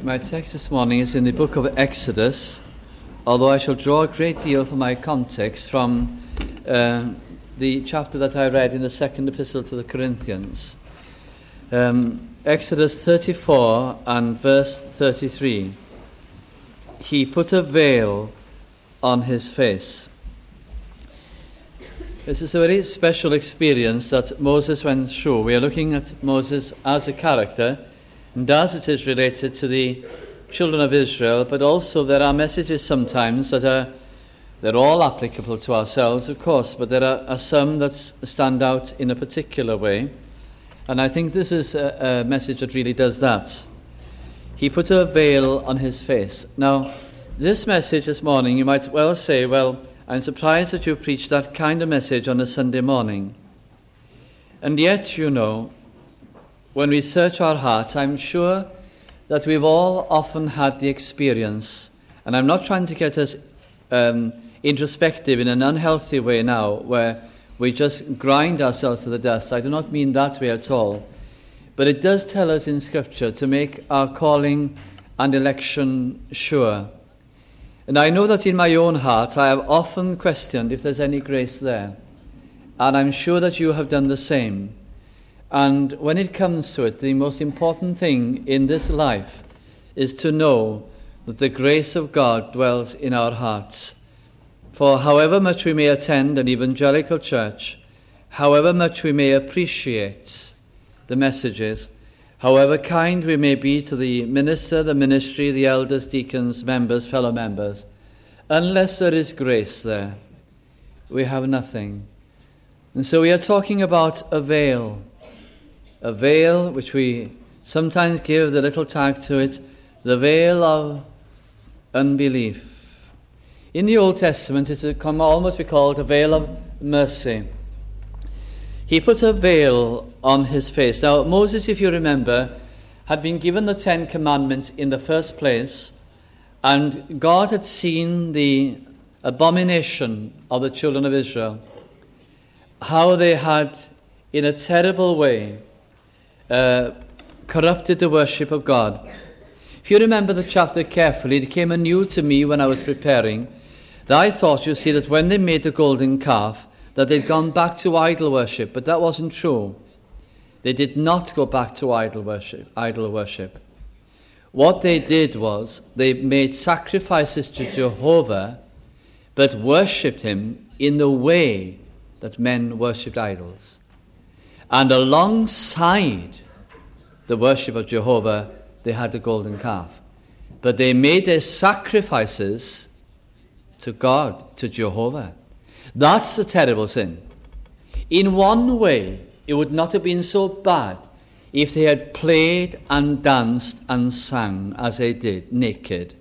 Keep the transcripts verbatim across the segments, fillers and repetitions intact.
My text this morning is in the book of Exodus, although I shall draw a great deal for my context from uh, the chapter that I read in the second epistle to the Corinthians. Um, Exodus thirty-four and verse thirty-three. He put a veil on his face. This is a very special experience that Moses went through. We are looking at Moses as a character, and as it is related to the children of Israel, but also there are messages sometimes that are, they're all applicable to ourselves, of course, but there are, are some that stand out in a particular way. And I think this is a, a message that really does that. He put a veil on his face. Now, this message this morning, you might well say, well, I'm surprised that you preached that kind of message on a Sunday morning. And yet, you know, when we search our hearts, I'm sure that we've all often had the experience, and I'm not trying to get us um, introspective in an unhealthy way now, where we just grind ourselves to the dust. I do not mean that way at all. But it does tell us in Scripture to make our calling and election sure. And I know that in my own heart I have often questioned if there's any grace there. And I'm sure that you have done the same. And when it comes to it, the most important thing in this life is to know that the grace of God dwells in our hearts. For however much we may attend an evangelical church, however much we may appreciate the messages, however kind we may be to the minister, the ministry, the elders, deacons, members, fellow members, unless there is grace there, we have nothing. And so we are talking about a veil. A veil which we sometimes give the little tag to it, the veil of unbelief. In the Old Testament, it can almost be called a veil of mercy. He put a veil on his face. Now, Moses, if you remember, had been given the Ten Commandments in the first place, and God had seen the abomination of the children of Israel, how they had, in a terrible way, Uh, corrupted the worship of God. If you remember the chapter carefully, it came anew to me when I was preparing that I thought, you see, that when they made the golden calf, that they'd gone back to idol worship, but that wasn't true. They did not go back to idol worship. Idol worship. What they did was they made sacrifices to Jehovah, but worshipped him in the way that men worshipped idols. And alongside the worship of Jehovah, they had the golden calf. But they made their sacrifices to God, to Jehovah. That's the terrible sin. In one way, it would not have been so bad if they had played and danced and sang as they did, naked.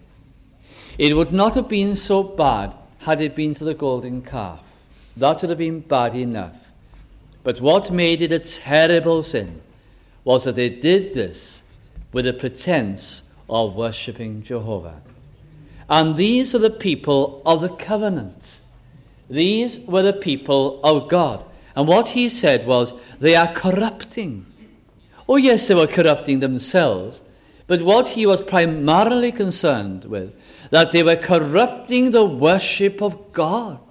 It would not have been so bad had it been to the golden calf. That would have been bad enough. But what made it a terrible sin was that they did this with a pretense of worshipping Jehovah. And these are the people of the covenant. These were the people of God. And what he said was, they are corrupting. Oh yes, they were corrupting themselves, but what he was primarily concerned with, that they were corrupting the worship of God.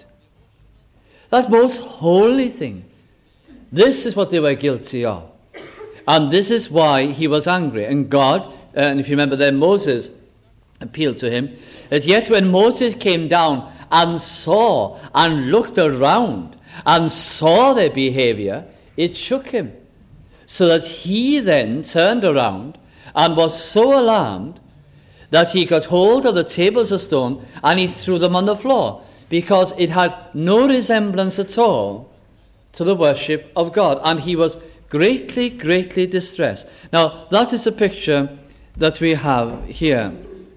That most holy thing. This is what they were guilty of. And this is why he was angry. And God, uh, and if you remember then, Moses appealed to him, that yet when Moses came down and saw and looked around and saw their behavior, it shook him. So that he then turned around and was so alarmed that he got hold of the tables of stone and he threw them on the floor, because it had no resemblance at all to the worship of God. And he was greatly, greatly distressed. Now, that is a picture that we have here.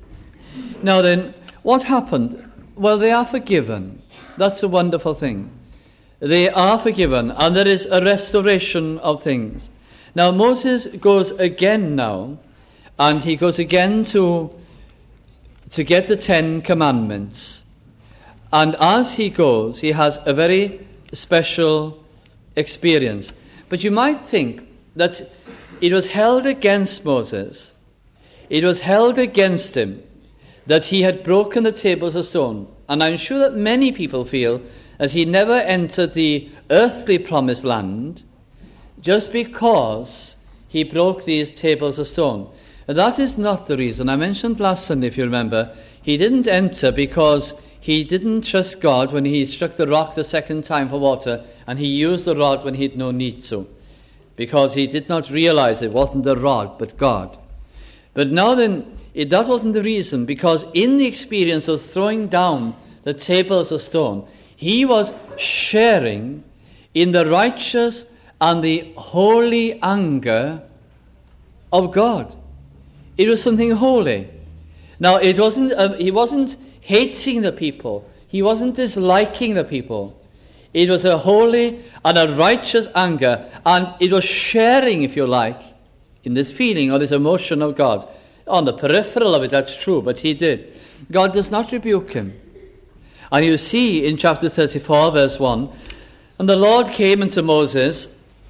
Now then, what happened? Well, they are forgiven. That's a wonderful thing. They are forgiven, and there is a restoration of things. Now, Moses goes again now, and he goes again to, to get the Ten Commandments. And as he goes, he has a very special experience. But you might think that it was held against Moses it was held against him that he had broken the tables of stone. And I'm sure that many people feel that he never entered the earthly promised land just because he broke these tables of stone. And that is not the reason. I mentioned last Sunday, if you remember, he didn't enter because he didn't trust God when he struck the rock the second time for water, and he used the rod when he had no need to, because he did not realize it wasn't the rod but God. But now then, it, that wasn't the reason, because in the experience of throwing down the tables of stone, he was sharing in the righteous and the holy anger of God. It was something holy. Now, it wasn't. Uh, he wasn't hating the people. He wasn't disliking the people. It was a holy and a righteous anger, and it was sharing, if you like, in this feeling or this emotion of God. On the peripheral of it, that's true, but he did. God does not rebuke him. And you see in chapter thirty-four, verse one, and the Lord came unto Moses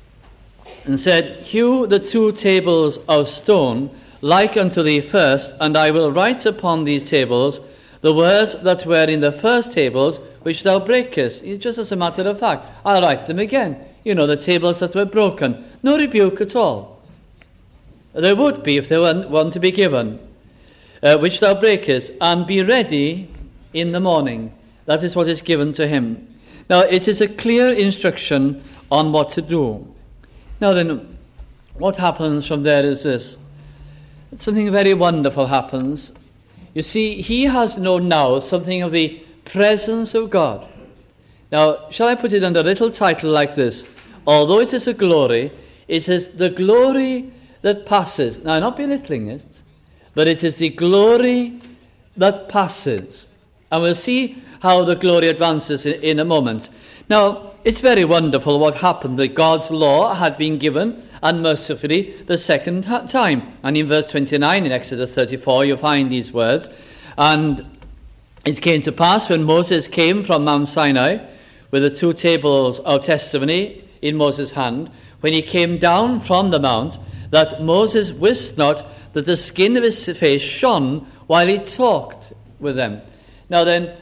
and said, Hew the two tables of stone like unto the first, and I will write upon these tables the words that were in the first tables, which thou breakest. Just as a matter of fact, I'll write them again. You know, the tables that were broken. No rebuke at all. There would be if there were one to be given, uh, which thou breakest, and be ready in the morning. That is what is given to him. Now, it is a clear instruction on what to do. Now then, what happens from there is this. Something very wonderful happens. You see, he has known now something of the presence of God. Now, shall I put it under a little title like this? Although it is a glory, it is the glory that passes. Now, I'm not belittling it, but it is the glory that passes. And we'll see how the glory advances in, in a moment. Now, it's very wonderful what happened, that God's law had been given, and mercifully the second time. And in verse twenty-nine in Exodus thirty-four, you find these words. And it came to pass when Moses came from Mount Sinai with the two tables of testimony in Moses' hand, when he came down from the mount, that Moses wist not that the skin of his face shone while he talked with them. Now then,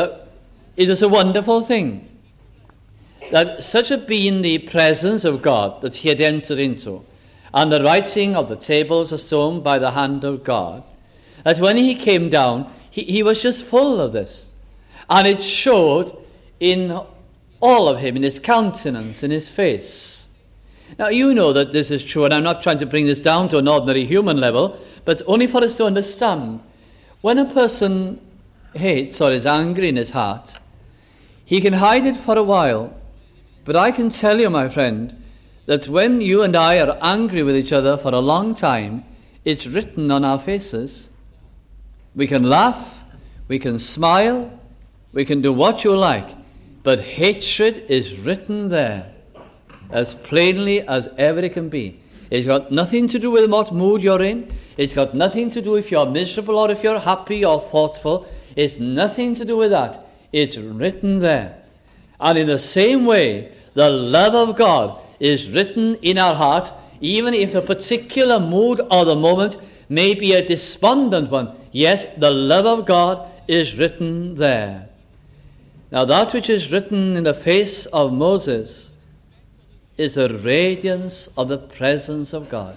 it was a wonderful thing that such had been the presence of God that he had entered into, and the writing of the tables of stone by the hand of God, that when he came down, he, he was just full of this. And it showed in all of him, in his countenance, in his face. Now, you know that this is true, and I'm not trying to bring this down to an ordinary human level, but only for us to understand. When a person hates or is angry in his heart, he can hide it for a while. But I can tell you, my friend, that when you and I are angry with each other for a long time, it's written on our faces. We can laugh, we can smile, we can do what you like, but hatred is written there as plainly as ever it can be. It's got nothing to do with what mood you're in. It's got nothing to do if you're miserable or if you're happy or thoughtful. It's nothing to do with that. It's written there. And in the same way, the love of God is written in our heart, even if a particular mood or the moment may be a despondent one. Yes, the love of God is written there. Now, that which is written in the face of Moses is the radiance of the presence of God.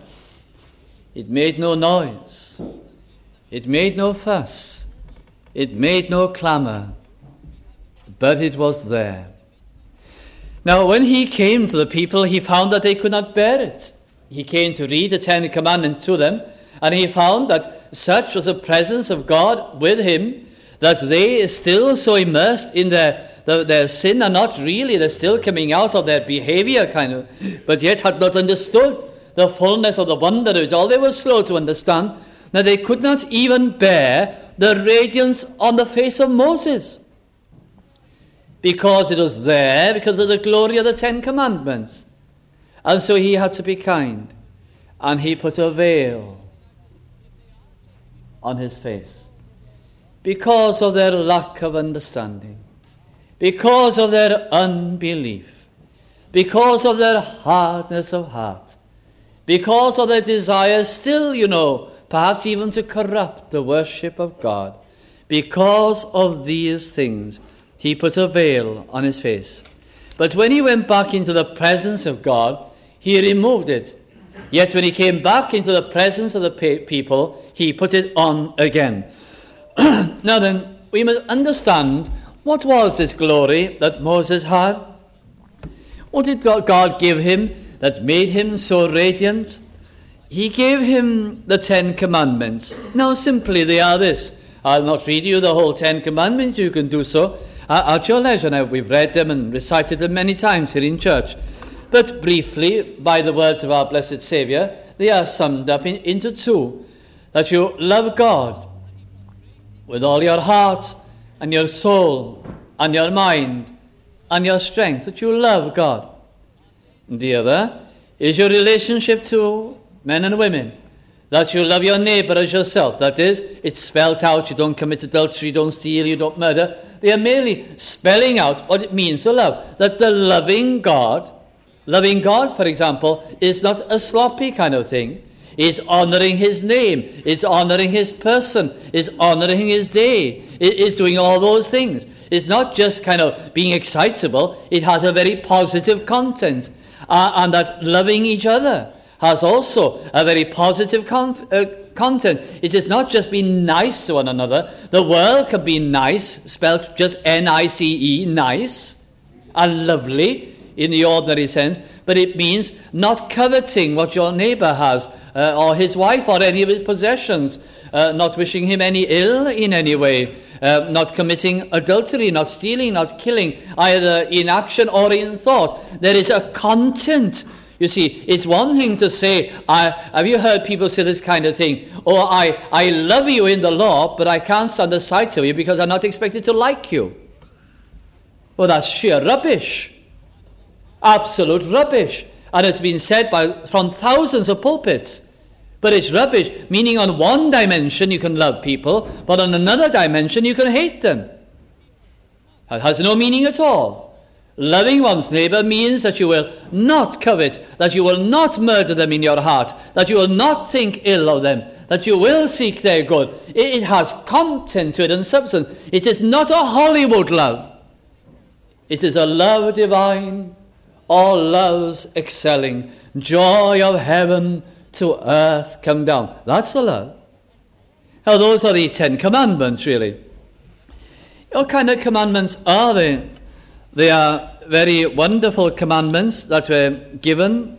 It made no noise. It made no fuss. It made no clamor. But it was there. Now, when he came to the people, he found that they could not bear it. He came to read the Ten Commandments to them, and he found that such was the presence of God with him, that they still so immersed in their, their, their sin, and not really, they're still coming out of their behavior, kind of, but yet had not understood the fullness of the wonder of it all. They were slow to understand that they could not even bear the radiance on the face of Moses, because it was there, because of the glory of the Ten Commandments. And so he had to be kind, and he put a veil on his face, because of their lack of understanding, because of their unbelief, because of their hardness of heart, because of their desire still, you know, perhaps even to corrupt the worship of God. Because of these things, he put a veil on his face. But when he went back into the presence of God, he removed it. Yet when he came back into the presence of the people, he put it on again. Now then, we must understand, what was this glory that Moses had? What did God give him that made him so radiant? He gave him the Ten Commandments. Now simply they are this. I'll not read you the whole Ten Commandments. You can do so at your leisure. Now, we've read them and recited them many times here in church. But briefly, by the words of our blessed Saviour, they are summed up in, into two. That you love God with all your heart and your soul and your mind and your strength. That you love God. And the other is your relationship to men and women. That you love your neighbour as yourself. That is, it's spelt out. You don't commit adultery, you don't steal, you don't murder. They are merely spelling out what it means to love. That the loving God, loving God, for example, is not a sloppy kind of thing. It's honouring his name. It's honouring his person. It's honouring his day. It is doing all those things. It's not just kind of being excitable. It has a very positive content. Uh, and that loving each other has also a very positive con- uh, content. It is not just being nice to one another. The world can be nice, spelled just N I C E, nice, and lovely in the ordinary sense, but it means not coveting what your neighbour has, uh, or his wife, or any of his possessions, uh, not wishing him any ill in any way, uh, not committing adultery, not stealing, not killing, either in action or in thought. There is a content. You see, it's one thing to say, I, have you heard people say this kind of thing? Oh, I, I love you in the law, but I can't stand the sight of you because I'm not expected to like you. Well, that's sheer rubbish. Absolute rubbish. And it's been said by from thousands of pulpits. But it's rubbish, meaning on one dimension you can love people, but on another dimension you can hate them. That has no meaning at all. Loving one's neighbour means that you will not covet, that you will not murder them in your heart, that you will not think ill of them, that you will seek their good. It has content to it and substance. It is not a Hollywood love. It is a love divine, all loves excelling, joy of heaven to earth come down. That's the love. Now those are the Ten Commandments, really. What kind of commandments are they? They are very wonderful commandments that were given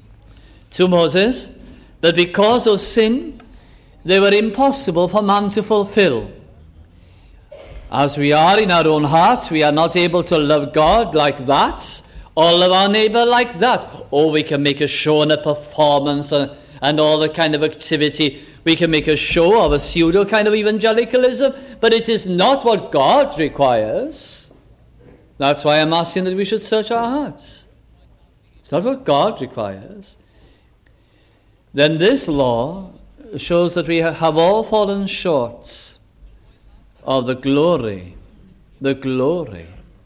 to Moses, but because of sin, they were impossible for man to fulfill. As we are in our own heart, we are not able to love God like that, or love our neighbour like that. Or we can make a show and a performance and, and all the kind of activity. We can make a show of a pseudo kind of evangelicalism, but it is not what God requires. That's why I'm asking that we should search our hearts. It's not what God requires. Then this law shows that we have all fallen short of the glory, the glory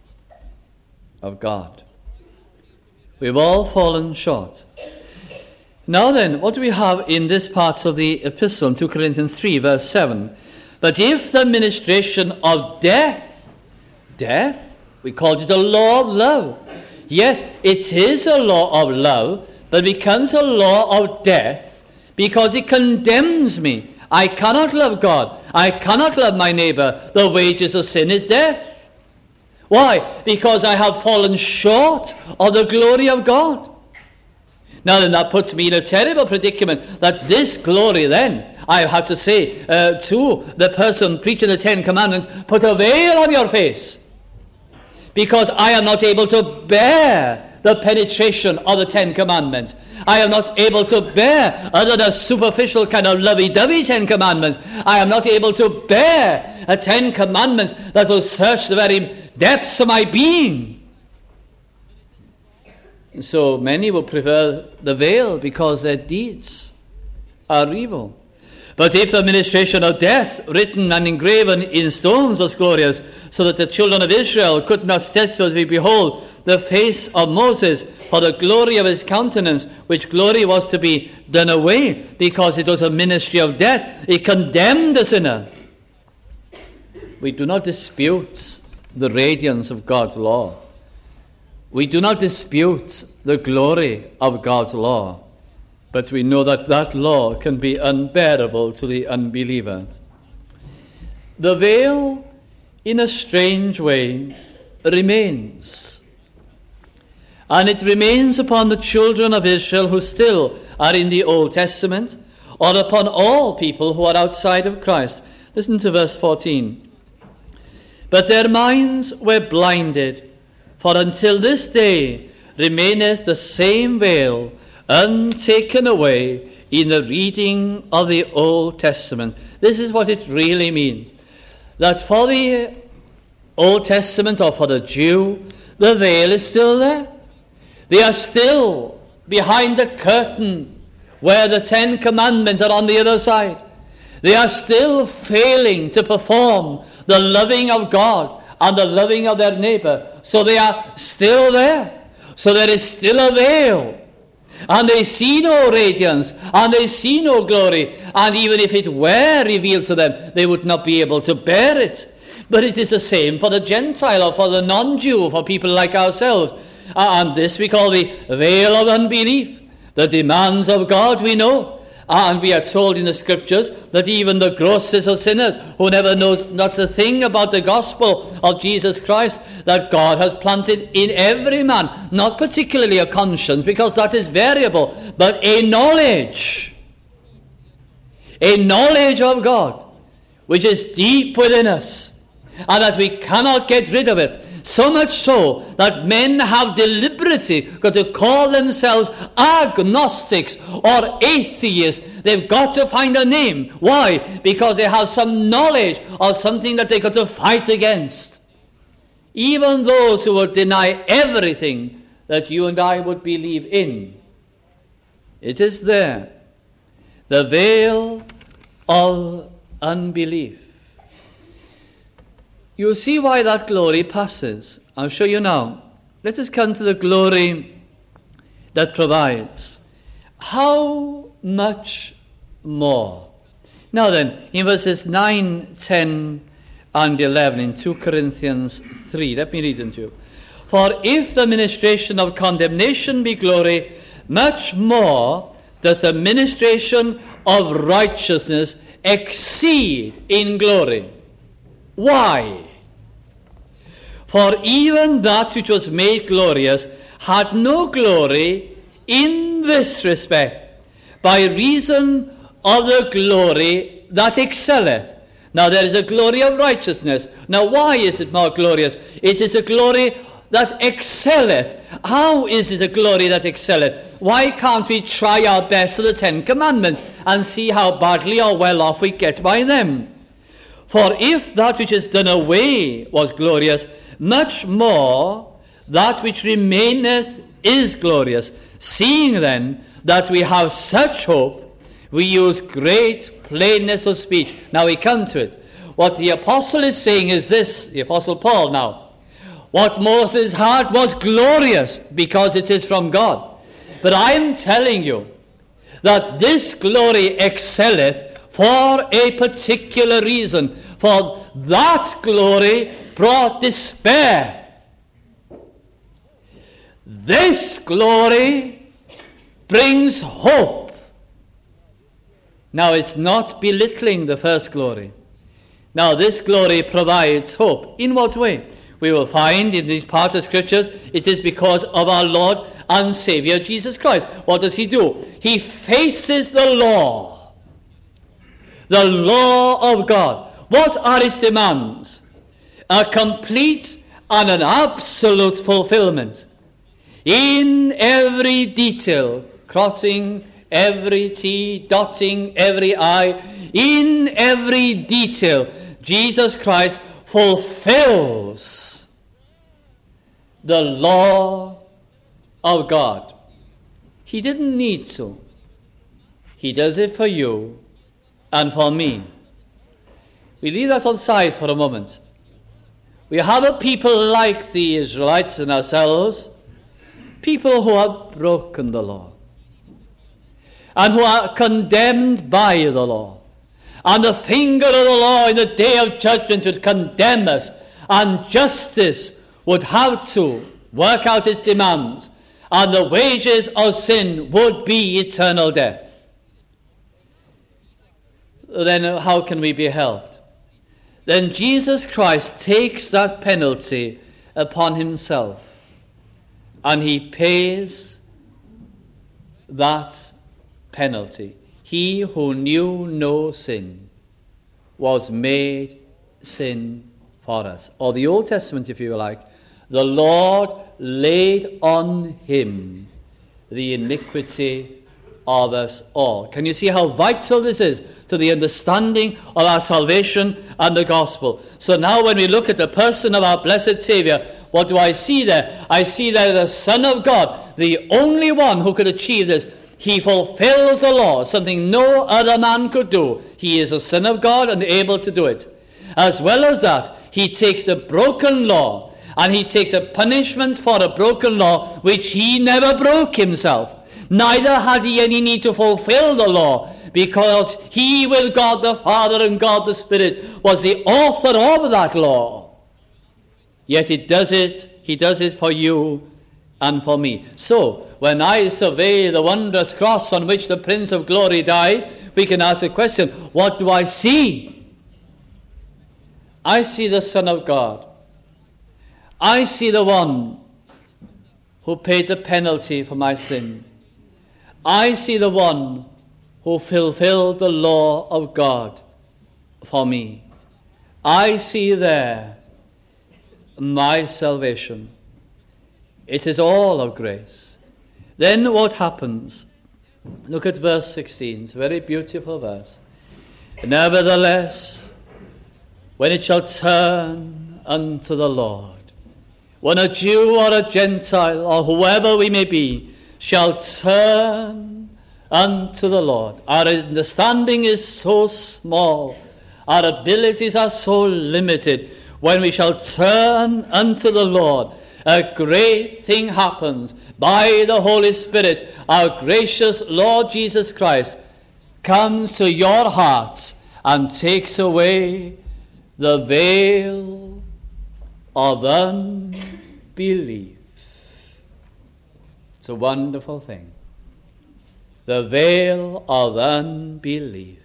of God. We've all fallen short. Now then, what do we have in this part of the epistle, Second Corinthians three, verse seven? But if the ministration of death, death, we called it a law of love. Yes, it is a law of love, but becomes a law of death because it condemns me. I cannot love God. I cannot love my neighbour. The wages of sin is death. Why? Because I have fallen short of the glory of God. Now then, that puts me in a terrible predicament, that this glory then, I have to say uh, to the person preaching the Ten Commandments, put a veil on your face. Because I am not able to bear the penetration of the Ten Commandments. I am not able to bear other than superficial kind of lovey-dovey Ten Commandments. I am not able to bear a Ten Commandments that will search the very depths of my being. So many will prefer the veil because their deeds are evil. But if the ministration of death, written and engraven in stones, was glorious, so that the children of Israel could not steadfastly behold the face of Moses for the glory of his countenance, which glory was to be done away because it was a ministry of death. It condemned the sinner. We do not dispute the radiance of God's law. We do not dispute the glory of God's law. But we know that that law can be unbearable to the unbeliever. The veil, in a strange way, remains. And it remains upon the children of Israel who still are in the Old Testament, or upon all people who are outside of Christ. Listen to verse fourteen. But their minds were blinded, for until this day remaineth the same veil untaken away in the reading of the Old Testament. This is what it really means. That for the Old Testament, or for the Jew, the veil is still there. They are still behind the curtain where the Ten Commandments are on the other side. They are still failing to perform the loving of God and the loving of their neighbor. So they are still there. So there is still a veil. And they see no radiance, and they see no glory. And even if it were revealed to them, they would not be able to bear it. But it is the same for the Gentile or for the non-Jew, for people like ourselves. And this we call the veil of unbelief. The demands of God we know. And we are told in the Scriptures that even the grossest of sinners, who never knows not a thing about the gospel of Jesus Christ, that God has planted in every man, not particularly a conscience, because that is variable, but a knowledge. A knowledge of God, which is deep within us, and that we cannot get rid of it. So much so that men have deliberately got to call themselves agnostics or atheists. They've got to find a name. Why? Because they have some knowledge of something that they've got to fight against. Even those who would deny everything that you and I would believe in. It is there. The veil of unbelief. You will see why that glory passes. I'll show you now. Let us come to the glory that provides. How much more? Now then, in verses nine, ten, and eleven in Second Corinthians three, let me read them to you. For if the ministration of condemnation be glory, much more doth the ministration of righteousness exceed in glory. Why? For even that which was made glorious had no glory in this respect, by reason of the glory that excelleth. Now there is a glory of righteousness. Now why is it more glorious? It is a glory that excelleth. How is it a glory that excelleth? Why can't we try our best to the Ten Commandments and see how badly or well off we get by them? For if that which is done away was glorious, much more that which remaineth is glorious. Seeing then that we have such hope, we use great plainness of speech. Now we come to it. What the apostle is saying is this, the apostle Paul now. What Moses had was glorious because it is from God. But I am telling you that this glory excelleth for a particular reason. For that glory brought despair. This glory brings hope. Now it's not belittling the first glory. Now this glory provides hope. In what way? We will find in these parts of Scriptures it is because of our Lord and Savior Jesus Christ. What does he do? He faces the law. The law of God. What are his demands? A complete and an absolute fulfillment. In every detail, crossing every T, dotting every I, in every detail, Jesus Christ fulfills the law of God. He didn't need to. He does it for you and for me. We leave that on side for a moment. We have a people like the Israelites and ourselves, people who have broken the law and who are condemned by the law. And the finger of the law in the day of judgment would condemn us, and justice would have to work out its demands, and the wages of sin would be eternal death. Then how can we be helped? Then Jesus Christ takes that penalty upon himself, and he pays that penalty. He who knew no sin was made sin for us. Or the Old Testament, if you like, the Lord laid on him the iniquity of us all. Can you see how vital this is to the understanding of our salvation and the gospel? So now when we look at the person of our blessed Saviour, what do I see there? I see there the Son of God, the only one who could achieve this. He fulfills the law, something no other man could do. He is a Son of God and able to do it. As well as that, he takes the broken law and he takes a punishment for a broken law which he never broke himself. Neither had he any need to fulfill the law, because he with God the Father and God the Spirit was the author of that law. Yet it does it, he does it for you and for me. So, when I survey the wondrous cross on which the Prince of Glory died, we can ask the question, what do I see? I see the Son of God. I see the one who paid the penalty for my sin. I see the one who fulfilled the law of God for me. I see there my salvation. It is all of grace. Then what happens? Look at verse sixteen. It's a very beautiful verse. Nevertheless, when it shall turn unto the Lord, when a Jew or a Gentile or whoever we may be shall turn unto the Lord. Our understanding is so small, our abilities are so limited. When we shall turn unto the Lord, a great thing happens. By the Holy Spirit, our gracious Lord Jesus Christ comes to your hearts and takes away the veil of unbelief. It's a wonderful thing. The veil of unbelief.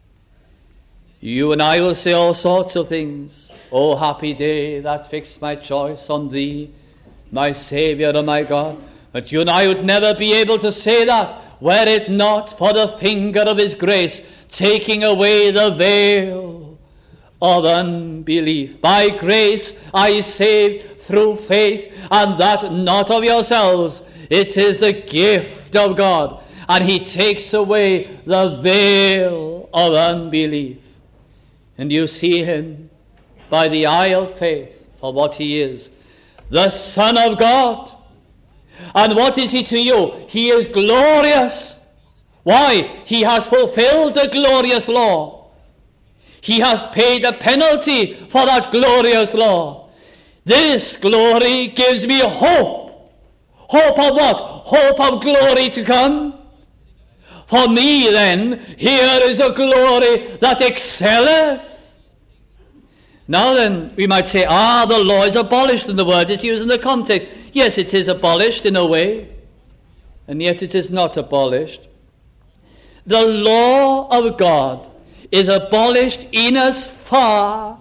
You and I will say all sorts of things. Oh, happy day that fixed my choice on thee, my Saviour and my God. But you and I would never be able to say that were it not for the finger of his grace taking away the veil of unbelief. By grace are ye saved through faith, and that not of yourselves. It is the gift of God. And he takes away the veil of unbelief. And you see him by the eye of faith for what he is, the Son of God. And what is he to you? He is glorious. Why? He has fulfilled the glorious law. He has paid the penalty for that glorious law. This glory gives me hope. Hope of what? Hope of glory to come. For me then, here is a glory that excelleth. Now then, we might say, ah, the law is abolished, and the word is used in the context. Yes, it is abolished in a way, and yet it is not abolished. The law of God is abolished in as far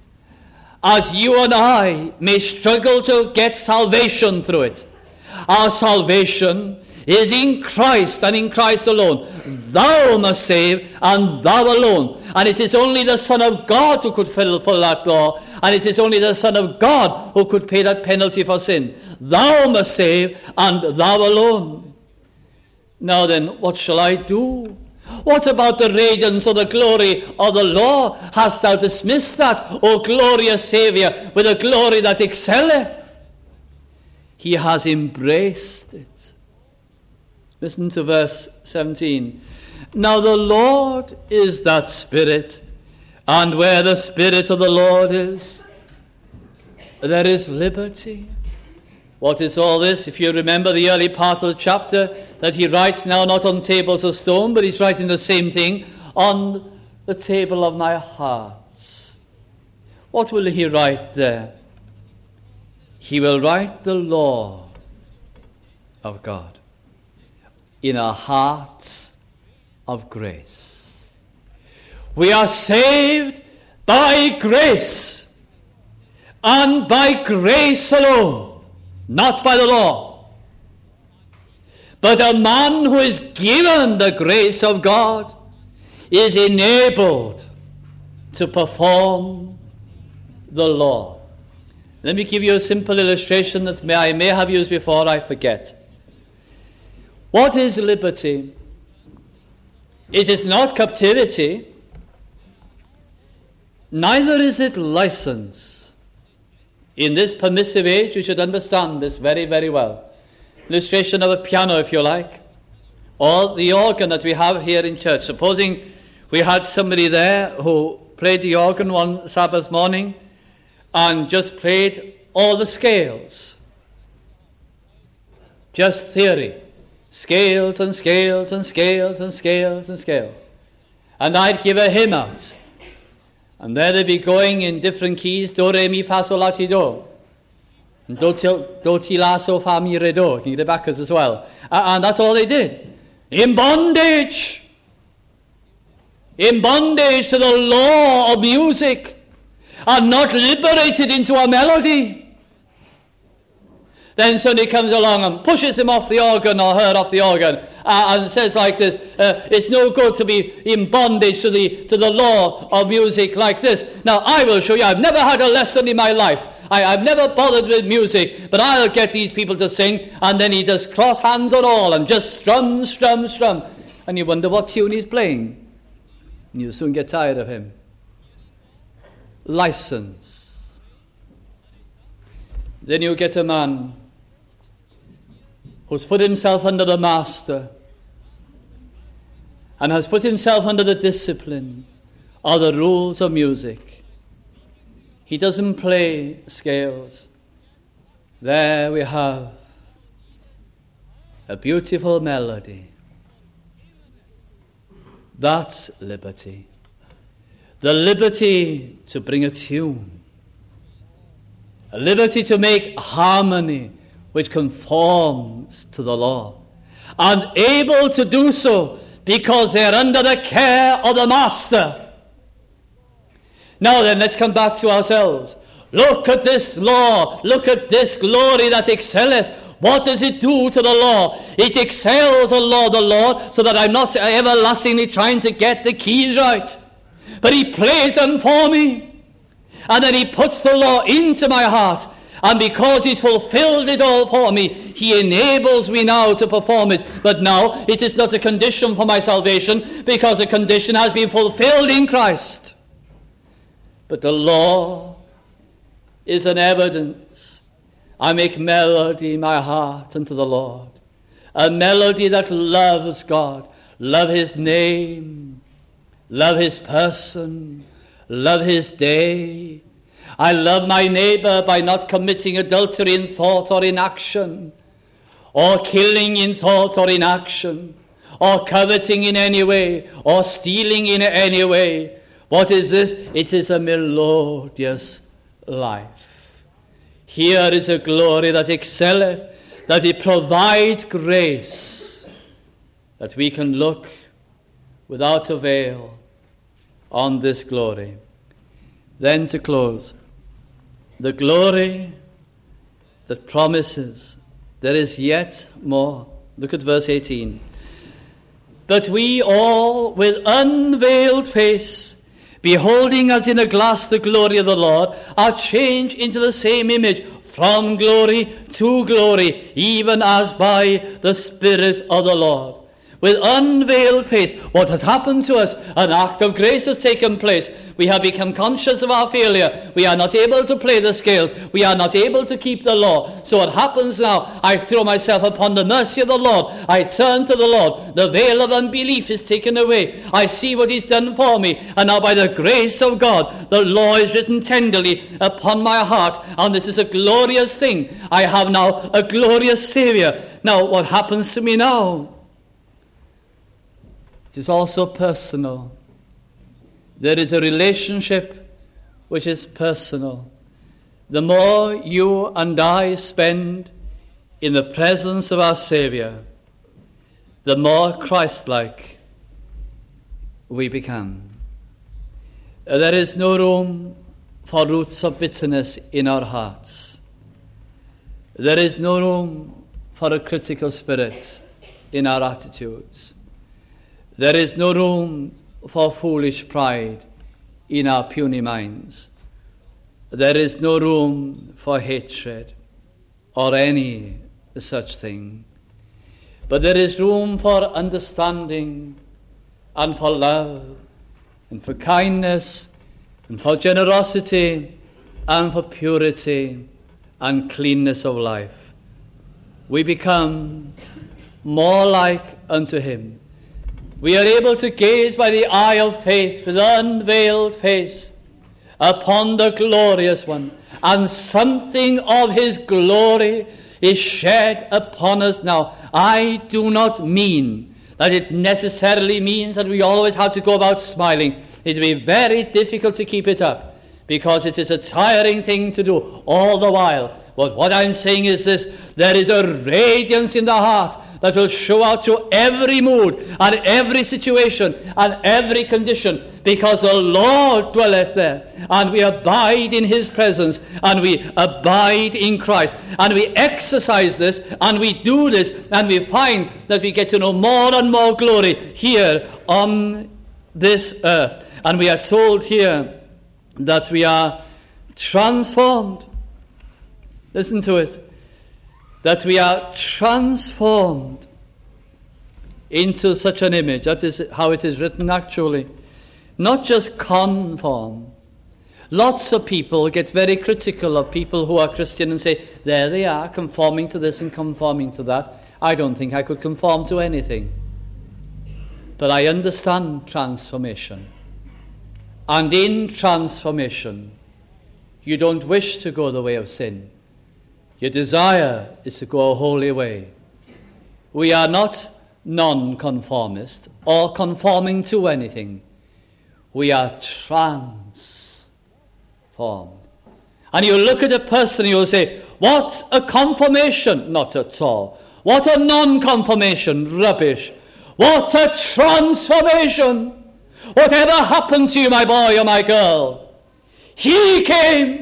as you and I may struggle to get salvation through it. Our salvation is in Christ and in Christ alone. Thou must save, and thou alone. And it is only the Son of God who could fulfill that law, and it is only the Son of God who could pay that penalty for sin. Thou must save, and thou alone. Now then, what shall I do? What about the radiance of the glory of the law? Hast thou dismissed that, O glorious Saviour, with a glory that excelleth? He has embraced it. Listen to verse seventeen. Now the Lord is that Spirit, and where the Spirit of the Lord is, there is liberty. What is all this? If you remember the early part of the chapter, that he writes now not on tables of stone, but he's writing the same thing on the table of my heart. What will he write there? He will write the law of God in our hearts of grace. We are saved by grace, and by grace alone, not by the law. But a man who is given the grace of God is enabled to perform the law. Let me give you a simple illustration that may, I may have used before I forget. What is liberty? It is not captivity. Neither is it license. In this permissive age, you should understand this very, very well. Illustration of a piano, if you like, or the organ that we have here in church. Supposing we had somebody there who played the organ one Sabbath morning and just played all the scales. Just theory. Scales and scales and scales and scales and scales. And I'd give a hymn out. And there they'd be going in different keys, do, re, mi, fa, sol, la, ti, do. And do, ti, do, ti, la, so, fa, mi, re, do. You can get it backwards as well. And that's all they did. In bondage. In bondage to the law of music. And not liberated into a melody. Then somebody comes along and pushes him off the organ or her off the organ uh, and says like this, uh, it's no good to be in bondage to the to the law of music like this. Now, I will show you. I've never had a lesson in my life. I, I've never bothered with music, but I'll get these people to sing. And then he just cross hands on all and just strum, strum, strum. And you wonder what tune he's playing. And you soon get tired of him. License. Then you get a man who's put himself under the master and has put himself under the discipline or the rules of music. He doesn't play scales. There we have a beautiful melody. That's liberty. The liberty to bring a tune. A liberty to make harmony which conforms to the law, and able to do so because they're under the care of the master. Now then, let's come back to ourselves. Look at this law. Look at this glory that excelleth. What does it do to the law? It excels the law, the Lord, so that I'm not everlastingly trying to get the keys right. But he plays them for me. And then he puts the law into my heart. And because he's fulfilled it all for me, he enables me now to perform it. But now it is not a condition for my salvation, because the condition has been fulfilled in Christ. But the law is an evidence. I make melody in my heart unto the Lord. A melody that loves God, love his name, love his person, love his day. I love my neighbor by not committing adultery in thought or in action, or killing in thought or in action, or coveting in any way, or stealing in any way. What is this? It is a melodious life. Here is a glory that excelleth, that it provides grace, that we can look without a veil on this glory. Then to close, the glory that promises there is yet more. Look at verse eighteen. That we all with unveiled face, beholding as in a glass the glory of the Lord, are changed into the same image from glory to glory, even as by the Spirit of the Lord. with unveiled face. What has happened to us? An act of grace has taken place. We have become conscious of our failure. We are not able to play the scales. We are not able to keep the law. So what happens now? I throw myself upon the mercy of the Lord. I turn to the Lord. The veil of unbelief is taken away. I see what he's done for me. And now by the grace of God, the law is written tenderly upon my heart. And this is a glorious thing. I have now a glorious Savior. Now what happens to me now? It is also personal. There is a relationship which is personal. The more you and I spend in the presence of our Savior, the more Christ-like we become. There is no room for roots of bitterness in our hearts. There is no room for a critical spirit in our attitudes. There is no room for foolish pride in our puny minds. There is no room for hatred or any such thing. But there is room for understanding and for love and for kindness and for generosity and for purity and cleanness of life. We become more like unto him. We are able to gaze by the eye of faith with unveiled face upon the glorious one, and something of his glory is shed upon us now. I do not mean that it necessarily means that we always have to go about smiling. It will be very difficult to keep it up, because it is a tiring thing to do all the while. But what I'm saying is this: there is a radiance in the heart that will show out to every mood and every situation and every condition, because the Lord dwelleth there, and we abide in his presence, and we abide in Christ, and we exercise this, and we do this, and we find that we get to know more and more glory here on this earth. And we are told here that we are transformed. Listen to it. That we are transformed into such an image. That is how it is written actually. Not just conform. Lots of people get very critical of people who are Christian and say, there they are, conforming to this and conforming to that. I don't think I could conform to anything. But I understand transformation. And in transformation, you don't wish to go the way of sin. Your desire is to go a holy way. We are not non-conformist or conforming to anything. We are transformed. And you look at a person and you'll say, what a conformation? Not at all. What a non-conformation? Rubbish. What a transformation! Whatever happened to you, my boy or my girl? He came.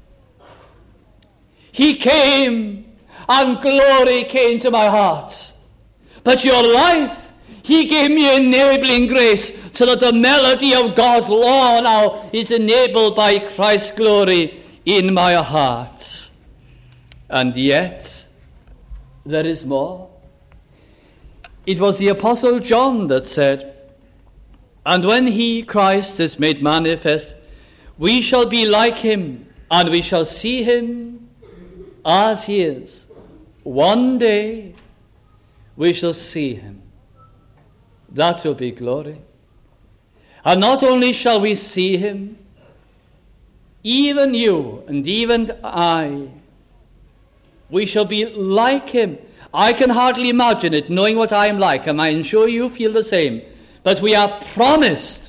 He came, and glory came to my heart. But your life, he gave me enabling grace, so that the melody of God's law now is enabled by Christ's glory in my heart. And yet, there is more. It was the Apostle John that said, and when he, Christ, is made manifest, we shall be like him, and we shall see him as he is. One day we shall see him. That will be glory. And not only shall we see him, even you and even I, we shall be like him. I can hardly imagine it, knowing what I am like, and I'm sure you feel the same. But we are promised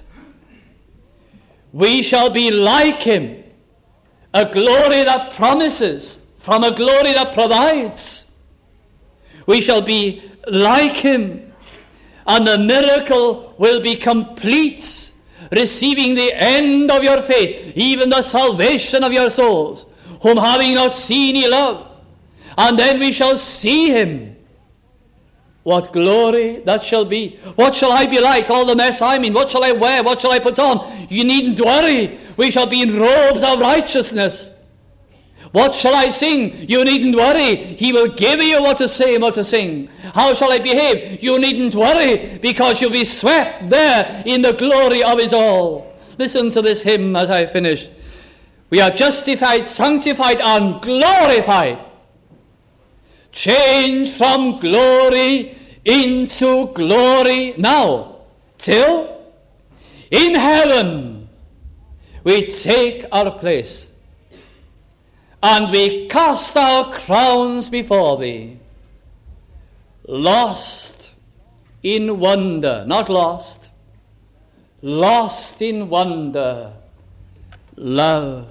we shall be like him. A glory that promises from a glory that provides. We shall be like him, and the miracle will be complete, receiving the end of your faith, even the salvation of your souls, whom having not seen ye love. And then we shall see him. What glory that shall be. What shall I be like? All the mess I'm in. What shall I wear? What shall I put on? You needn't worry. We shall be in robes of righteousness. What shall I sing? You needn't worry. He will give you what to say and what to sing. How shall I behave? You needn't worry, because you'll be swept there in the glory of his all. Listen to this hymn as I finish. We are justified, sanctified, and glorified. Change from glory into glory now, till in heaven we take our place, and we cast our crowns before thee, lost in wonder, not lost, lost in wonder, love,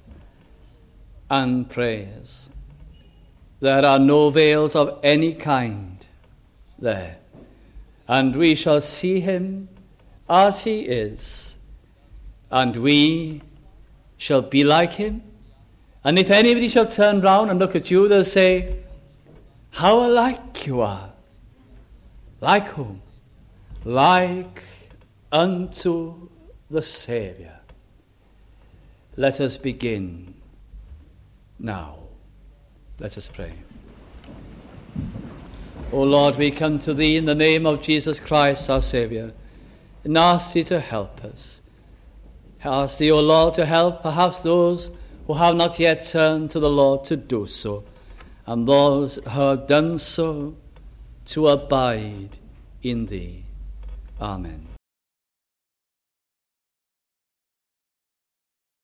and praise. There are no veils of any kind there, and we shall see him as he is, and we shall be like him. And if anybody shall turn round and look at you, they'll say, how alike you are. Like whom? Like unto the Saviour. Let us begin now. Let us pray. O Lord, we come to thee in the name of Jesus Christ, our Saviour, and ask thee to help us. Ask thee, O Lord, to help perhaps those who have not yet turned to the Lord to do so, and those who have done so to abide in thee. Amen.